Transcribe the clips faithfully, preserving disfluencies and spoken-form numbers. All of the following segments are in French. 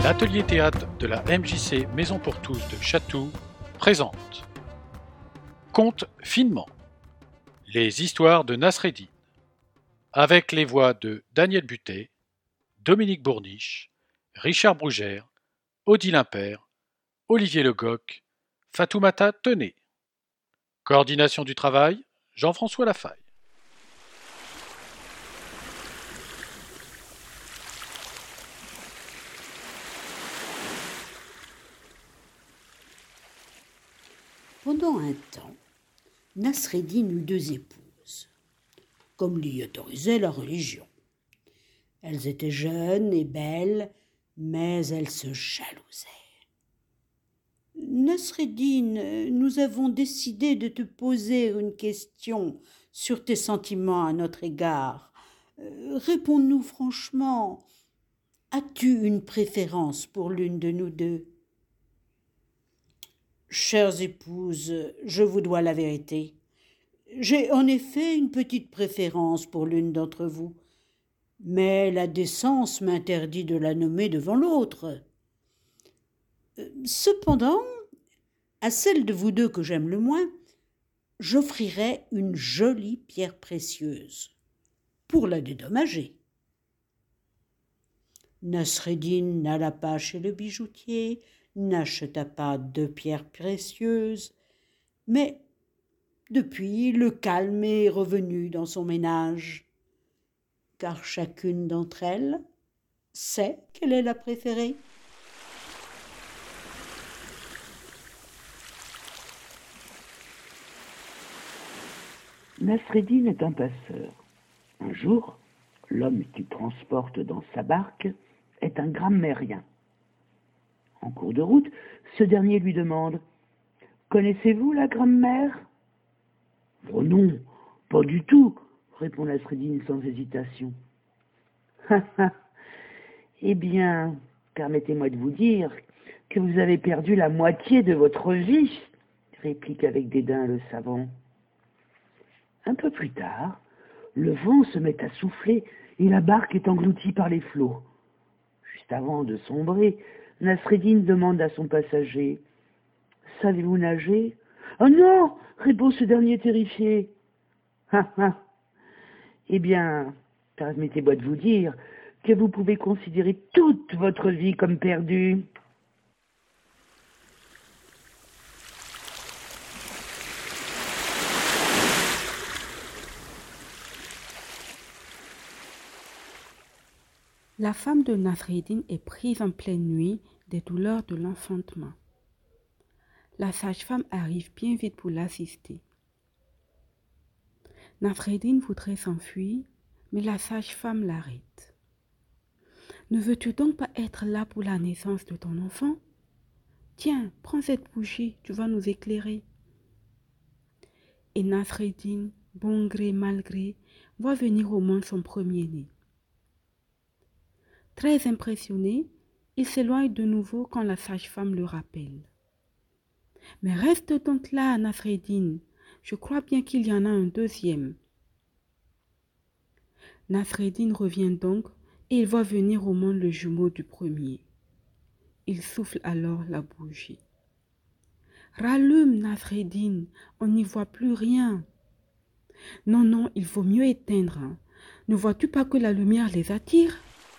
L'atelier théâtre de la M J C Maison pour tous de Chatou présente Conte finement, les histoires de Nasreddin, avec les voix de Daniel Butet, Dominique Bourniche, Richard Brougère, Odile Impair, Olivier Legoc, Fatoumata Tenet. Coordination du travail, Jean-François Lafaille. Pendant un temps, Nasreddin eut deux épouses, comme l'y autorisait la religion. Elles étaient jeunes et belles, mais elles se jalousaient. « Nasreddin, nous avons décidé de te poser une question sur tes sentiments à notre égard. Euh, réponds-nous franchement. As-tu une préférence pour l'une de nous deux ? » « Chères épouses, je vous dois la vérité. J'ai en effet une petite préférence pour l'une d'entre vous, mais la décence m'interdit de la nommer devant l'autre. Cependant, à celle de vous deux que j'aime le moins, j'offrirai une jolie pierre précieuse pour la dédommager. » Nasreddin n'alla pas chez le bijoutier, n'acheta pas de pierres précieuses, mais depuis le calme est revenu dans son ménage, car chacune d'entre elles sait quelle est la préférée. Nasreddin est un passeur. Un jour, l'homme qui transporte dans sa barque est un grammairien. En cours de route, ce dernier lui demande « Connaissez-vous la grammaire ?»« Oh non, pas du tout », répond Nasreddin sans hésitation. « Eh bien, permettez-moi de vous dire que vous avez perdu la moitié de votre vie, » réplique avec dédain le savant. Un peu plus tard, le vent se met à souffler et la barque est engloutie par les flots. Juste avant de sombrer, Nasreddin demande à son passager « Savez-vous nager ?»« Oh non !» répond ce dernier terrifié. « Ah ah ! Eh bien, permettez-moi de vous dire que vous pouvez considérer toute votre vie comme perdue. » La femme de Nasreddin est prise en pleine nuit des douleurs de l'enfantement. La sage-femme arrive bien vite pour l'assister. Nasreddin voudrait s'enfuir, mais la sage-femme l'arrête. « Ne veux-tu donc pas être là pour la naissance de ton enfant ? Tiens, prends cette bougie, tu vas nous éclairer. » Et Nasreddin, bon gré mal gré, voit venir au monde son premier-né. Très impressionné, il s'éloigne de nouveau quand la sage-femme le rappelle. « Mais reste donc là, Nasreddin, je crois bien qu'il y en a un deuxième. » Nasreddin revient donc et il voit venir au monde le jumeau du premier. Il souffle alors la bougie. « Rallume, Nasreddin, on n'y voit plus rien. »« Non, non, il vaut mieux éteindre. Hein. Ne vois-tu pas que la lumière les attire ?»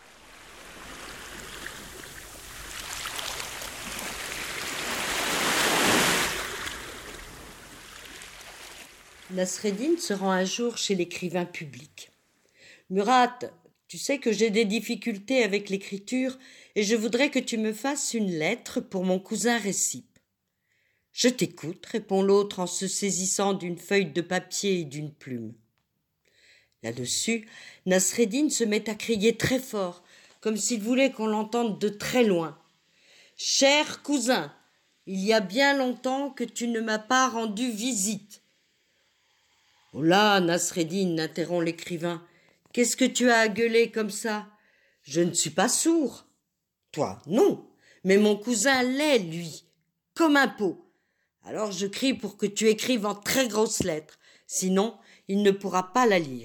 Nasreddin se rend un jour chez l'écrivain public. « Murat, tu sais que j'ai des difficultés avec l'écriture et je voudrais que tu me fasses une lettre pour mon cousin Récipe. »« Je t'écoute, » répond l'autre en se saisissant d'une feuille de papier et d'une plume. Là-dessus, Nasreddin se met à crier très fort, comme s'il voulait qu'on l'entende de très loin. « Cher cousin, il y a bien longtemps que tu ne m'as pas rendu visite. » « Oh là, Nasreddin, » interrompt l'écrivain, « qu'est-ce que tu as à gueuler comme ça ? Je ne suis pas sourd. »« Toi, non, mais mon cousin l'est, lui, comme un pot. Alors je crie pour que tu écrives en très grosses lettres, sinon il ne pourra pas la lire. »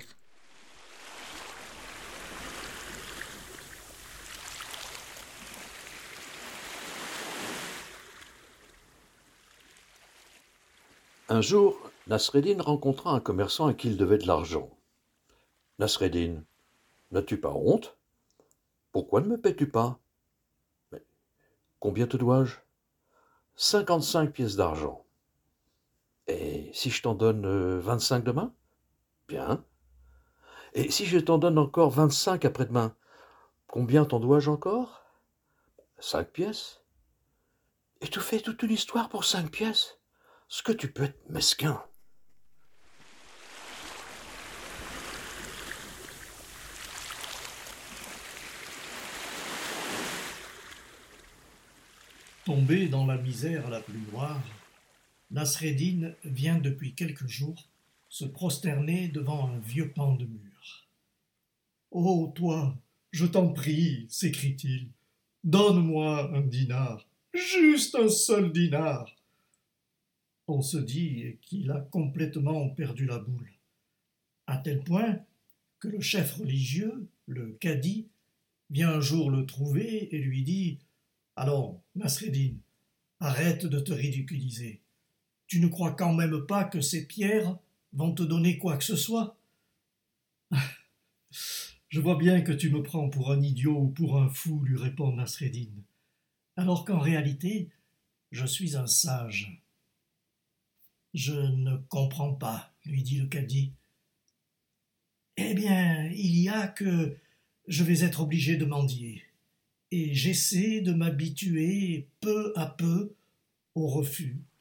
Un jour, Nasreddin rencontra un commerçant à qui il devait de l'argent. « Nasreddin, n'as-tu pas honte? Pourquoi ne me paies-tu pas? »« Mais combien te dois-je ? » ?»« Cinquante-cinq pièces d'argent. »« Et si je t'en donne euh, vingt-cinq demain ? » ?»« Bien. »« Et si je t'en donne encore vingt-cinq après-demain, combien t'en dois-je encore ? » ?»« Cinq pièces. »« Et tu fais toute une histoire pour cinq pièces ? Ce que tu peux être mesquin. » Tombé dans la misère la plus noire, Nasreddin vient depuis quelques jours se prosterner devant un vieux pan de mur. « Ô toi, je t'en prie, s'écrie-t-il, donne-moi un dinar, juste un seul dinar. » On se dit qu'il a complètement perdu la boule, à tel point que le chef religieux, le cadi, vient un jour le trouver et lui dit « Allons, Nasreddin, arrête de te ridiculiser. Tu ne crois quand même pas que ces pierres vont te donner quoi que ce soit ? Je vois bien que tu me prends pour un idiot ou pour un fou, lui répond Nasreddin, alors qu'en réalité, je suis un sage. Je ne comprends pas, lui dit le cadi. Eh bien, il y a que je vais être obligé de mendier, et j'essaie de m'habituer peu à peu au refus